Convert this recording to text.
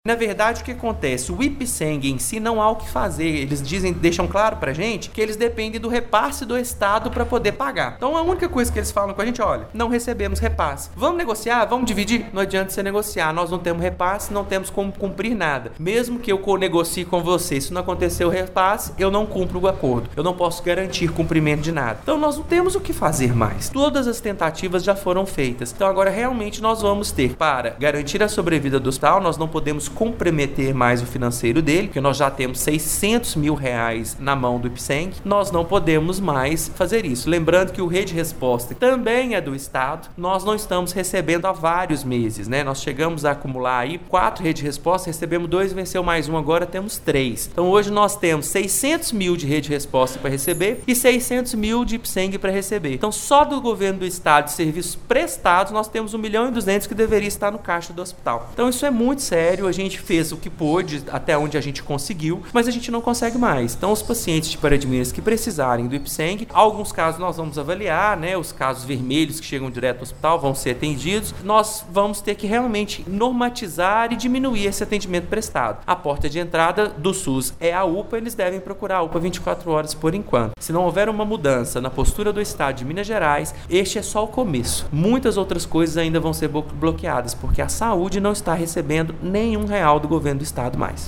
Na verdade, o que acontece? O IPSENG em si não há o que fazer. Eles deixam claro pra gente que eles dependem do repasse do Estado para poder pagar. Então, a única coisa que eles falam com a gente, olha, não recebemos repasse. Vamos negociar? Vamos dividir? Não adianta você negociar. Nós não temos repasse, não temos como cumprir nada. Mesmo que eu negocie com você, se não acontecer o repasse, eu não cumpro o acordo. Eu não posso garantir cumprimento de nada. Então, nós não temos o que fazer mais. Todas as tentativas já foram feitas. Então, agora, realmente, nós vamos ter, para garantir a sobrevida do hospital, nós não podemos comprometer mais o financeiro dele, porque nós já temos R$600 mil na mão do IPSENG, nós não podemos mais fazer isso. Lembrando que o Rede Resposta também é do Estado, nós não estamos recebendo há vários meses, né? Nós chegamos a acumular aí 4 Rede Resposta, recebemos 2, venceu mais um, agora temos 3. Então hoje nós temos 600 mil de Rede Resposta para receber e 600 mil de IPSENG para receber. Então só do governo do Estado de serviços prestados nós temos 1.200.000 que deveria estar no caixa do hospital. Então isso é muito sério, a gente fez o que pôde, até onde a gente conseguiu, mas a gente não consegue mais. Então, os pacientes de Paradiminas que precisarem do IPSENG, alguns casos nós vamos avaliar, né? Os casos vermelhos que chegam direto ao hospital vão ser atendidos. Nós vamos ter que realmente normatizar e diminuir esse atendimento prestado. A porta de entrada do SUS é a UPA, eles devem procurar a UPA 24 horas por enquanto. Se não houver uma mudança na postura do Estado de Minas Gerais, este é só o começo. Muitas outras coisas ainda vão ser bloqueadas, porque a saúde não está recebendo nenhum real do governo do Estado mais.